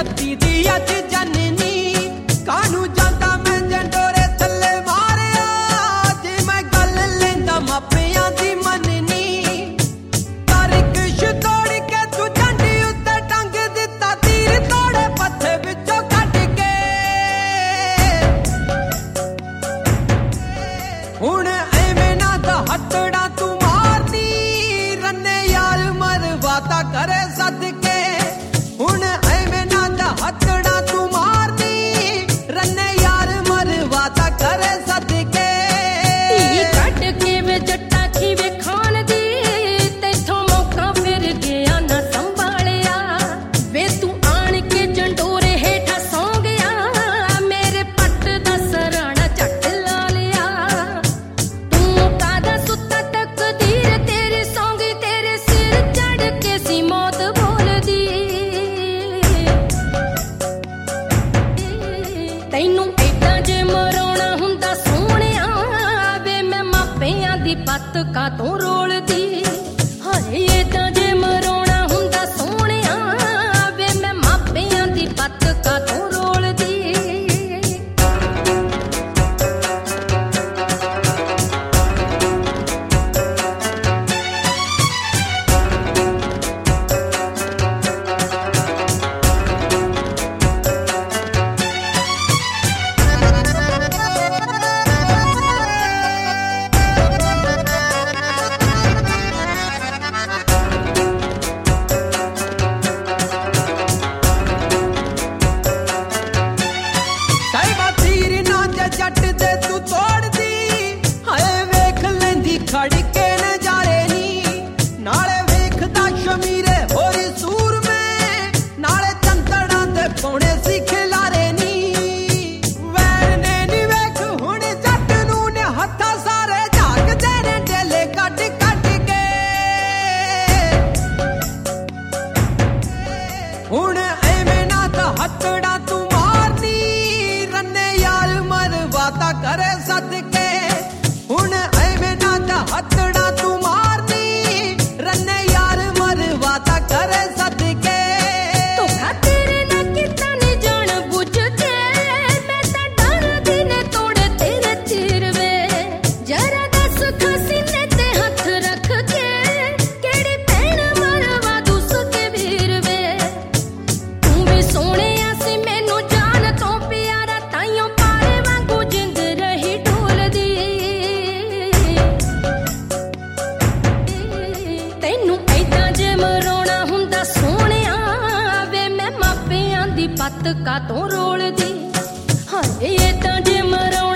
36 ਦੀ ਅੱਜ ਜਨਨੀ ਕਾਹਨੂੰ ਜਾਂਦਾ ਮੈਂ ਜੰਡੋਰੇ ਥੱਲੇ ਮਾਰਿਆ ਜੇ ਮੈਂ ਗੱਲ ਲੈਂਦਾ ਮਾਪਿਆਂ ਦੀ ਮੰਨਨੀ ਤਾਰਿਕਸ਼ ਤੋੜ ਕੇ ਤੂੰ ਜੰਡੀ ਉੱਤੇ ਟੰਗ ਦਿੱਤਾ ਤੀਰ ਤੋੜੇ ਪੱਥੇ ਵਿੱਚੋਂ ਕੱਢ ਕੇ ਹੁਣ ਐਵੇਂ ਨਾ ਦਾ ਹੱਥੜਾ ਤੂੰ ਮਾਰਦੀ ਰੰਨੇ ਯਾਰ ਮਰਵਾਤਾ ਕਰੇ ਸਦਕੇ ਹੁਣ ਐਵੇਂ ਨਾ ਦਾ ਹੱਥੜਾ ਤੂੰ ਮਾਰਦੀ ਰੰਨੇ ਯਾਰ ਮਰਵਾਤਾ ਕਰੇ ਸਦਕੇ ਧੀ ਕੱਢ ਕੇ ਵੇ ਜੱਟਾ ਖੀਵੇ ਖਾਣ ਦੀ ਤੈਥੋਂ ਮੌਕਾ ਫਿਰ ਗਿਆ ਨਾ ਸੰਭਾਲਿਆ ਵੇ ਤੂੰ ਆਣ ਕੇ ਜੰਡੋਰੇ ਹੇਠਾਂ ਸੌਂ ਗਿਆ ਮੇਰੇ ਪੱਟ ਦਾ ਸਰਾਣਾ ਝੱਟ ਲਾ ਲਿਆ ਤੂੰ ਕਾਹਦਾ ਸੁੱਤਾ ਤਕਦੀਰ ਤੇਰੀ ਸੌਂਗੀ ਤੇਰੇ ਸਿਰ ਚੜ ਕੇ ਸੀ ਮੌਤ ਬੋਲਦੀ ਤੈਨੂੰ ਏਦਾਂ ਜੇ ਮਰਾਉਣਾ ਹੁੰਦਾ ਸੋਹਣਿਆ ਵੇ ਮੈਂ ਮਾਪਿਆਂ ਦੀ ਪੱਤ ਕਾਤੋਂ ਰੋਲਦੀ ਹਾਏ ਏਦਾਂ ਜੇ ਮਰਾਉਣਾ ਹੁੰਦਾ ਸੋਹਣਿਆ ਵੇ ਮੈਂ ਮਾਪਿਆਂ ਦੀ ਪੱਤ ਕਾਤੋਂ ਰੋਲਦੀ ਸਾਹਿਬਾ ਤੀਰ ਨਾ ਜੇ ਜੱਟ ਦੇ ਤੂੰ ਤੋੜਦੀ ਹਾਏ ਵੇਖ ਲੈਂਦੀ ਖੜ ਕੇ ਨਜ਼ਾਰੇ ਨੀ ਨਾਲੇ ਵੇਖਦਾ ਸ਼ਮੀਰੇ ਹੋਰੀ ਸੂਰਮੇ ਨਾਲੇ ਚੰਦੜਾਂ ਤੇ ਪਾਉਣੇ ਸੀ ਖਿਲਾਰੇ ਨੀ ਵੈਰ ਨੇ ਨੀ ਵੇਖ ਹੁਣ ਜੱਟ ਨੂੰ ਨੇ ਹੱਥਾਂ ਸਾਰੇ ਝਾਕਦੇ ਨੇ ਡੇਲੇ ਕੱਢ ਕੱਢ ਕੇ ਹੁਣ ਐਵੇਂ ਨਾ ਤਾਂ ਹੱਥੜਾ ਤੂੰ ਮਾਰਦੀ ਰੰਨੇ ਯਾਰ ਮਰਵਾਤਾ ਕਰੇ ਸਦਕੇ ਹੁਣ ਐਵੇਂ ਨਾ ਤਾਂ ਹੱਥੜਾ ਤੂੰ ਮਾਰਦੀ ਰੰਨੇ ਯਾਰ ਮਰਵਾਤਾ ਕਰੇ ਸਦਕੇ ਧੋਖਾ ਤੇਰੇ ਨਾਲ ਕੀਤਾ ਨੀ ਜਾਣ ਬੁੱਝ ਕੇ ਮੈਂ ਤਾਂ ਡਰਦੀ ਨੇ ਤੋੜੇ ਤੇਰੇ ਤੀਰ ਵੇ ਜਰਾ ਦੱਸ ਖਸੀਨੇ ਤੇ ਹੱਥ ਰੱਖ ਕੇ ਕਿਹੜੀ ਭੈਣ ਮਰਵਾ ਦੂ ਸਕੇ ਵੀਰ ਵੇ ਤੂੰ ਵੀ ਸੋਹਣਿਆ ਸੀ ਮੈਨੂੰ ਜਾਨ ਤੋਂ ਪਿਆਰਾ ਤਾਈਓ ਪਾਰੇ ਵਾਂਗੂ ਜਿੰਦ ਰਹੀ ਢੋਲਦੀ ਤੈਨੂੰ ਏਦਾਂ ਜੇ ਮਰਾਉਣਾ ਹੁੰਦਾ ਸੋਹਣਿਆ ਵੇ ਮੈਂ ਮਾਪਿਆਂ ਦੀ ਪੱਤ ਕਾਤੋਂ ਰੋਲਦੀ ਹਾਏ ਏਦਾਂ ਜੇ ਮਰਾਉਣਾ